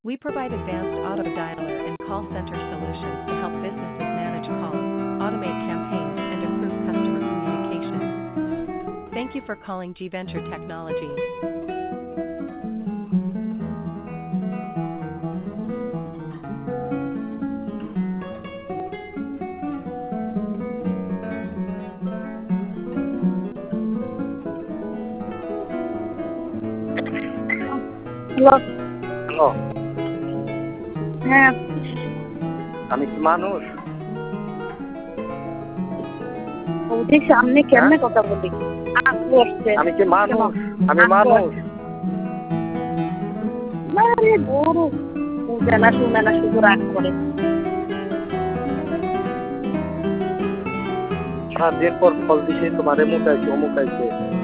We provide advanced auto dialer and call center solutions to help businesses manage calls, automate campaigns, and improve customer communication. Thank you for calling G Venture Technology. Hello. Hello, হ্যাঁ, আমি কি মানুষ? বৌদির সামনে কেমনে কথা বলি? আপু আসছে। আমি কি মানুষ? আমি আপু মানুষ। আসছে। না রে গরু, বুঝে না শুনে না শুধু রাগ করে। সারাদিন পর ফল দিছে, তোমারে মুখাইছে, অমুকাইছে।